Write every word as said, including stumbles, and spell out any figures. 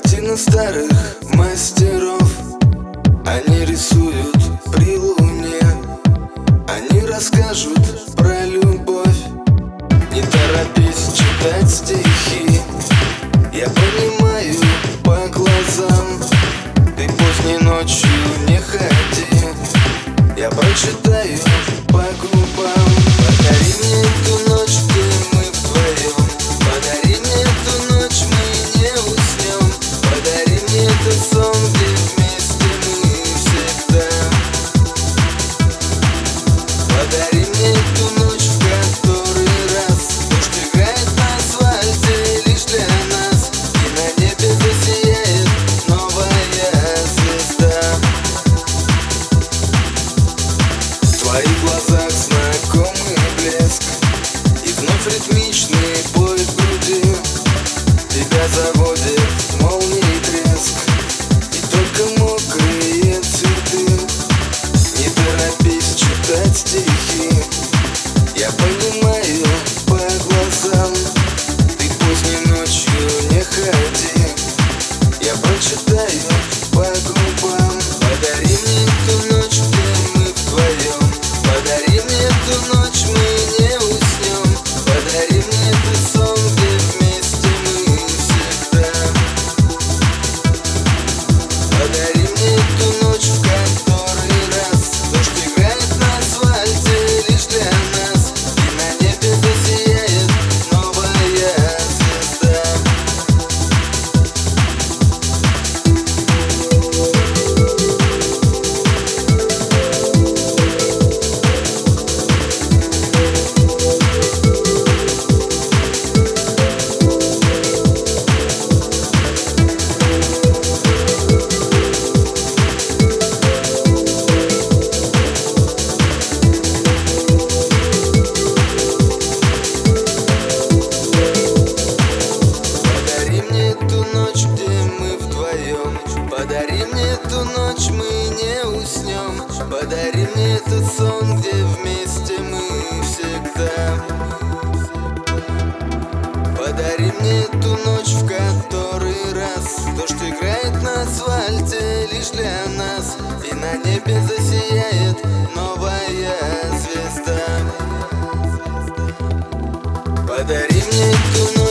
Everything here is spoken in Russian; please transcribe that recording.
Картины старых мастеров, они рисуют при луне, они расскажут про любовь. Не торопись читать стихи, я понимаю по глазам. Ты поздней ночью не ходи, я прочитаю по губам. Подари мне эту ночь, где мы вдвоем, подари мне эту ночь, мы не уснем. Подари мне этот сон, где вместе мы всегда. Подари мне эту ночь, в который раз дождь играет на асфальте лишь для нас, и на небе засияет новая звезда. В твоих глазах знакомый блеск, и вновь ритмичный бой в груди. Тебя заводит молнией треск, и только мокрые цветы. Не торопись читать стихи, я понимаю по глазам. Ты поздней ночью не ходи, я прочитаю по губам. Подари мне эту ночь, где мы вдвоем, подари мне эту ночь, мы не уснем. Подари мне этот сон, где вместе мы всегда. Подари мне эту ночь, в который раз дождь играет на асфальте лишь для нас, и на небе засияет новая звезда. Подари мне эту ночь, где мы вдвоем, подари мне эту ночь, мы не уснем. Подари мне этот сон, где вместе мы всегда. Подари мне эту ночь, в который раз дождь играет на асфальте лишь для нас, и на небе засияет новая звезда. Подари мне эту ночь.